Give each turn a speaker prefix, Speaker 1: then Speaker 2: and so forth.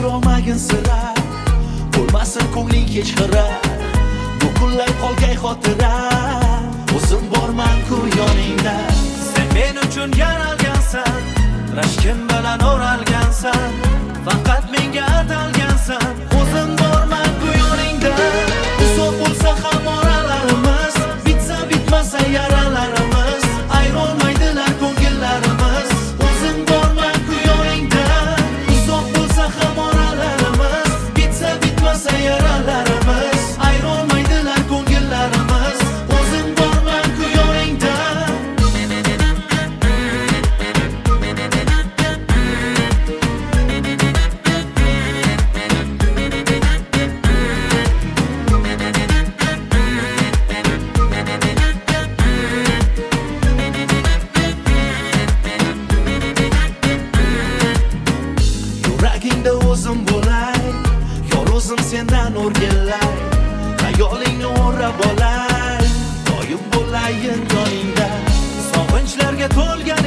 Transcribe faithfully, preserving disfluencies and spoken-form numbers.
Speaker 1: ko'rolmagin sira, bo'lmasin ko'ngling hech xira. Bu kunlar qolgay xotira, o'zim borman-ku yoningda.
Speaker 2: Sen men uchun yaralgansan, rashkim bilan o'ralgansan, faqat menga atalgansan. O'zim borman-ku yoningda. Uzoq bo'lsa ham oralarimiz, bitsa bitmasa yaralarimiz, ayrolmaydilar ko'ngillarimiz. O'zim borman-ku yoningda. Uzoq bo'lsa ham oralarimiz, bitsa bitmasa yaralarimiz, ayrolmaydilar ko'ngillarimiz. O'zim borman-ku yoningda. Yuragingda o'zim bo'lay, yor o'zim sendan o'rgilay, xayolingni o'rab olay, doim bo'layin yoningda. Sog'inchlarga to'lgan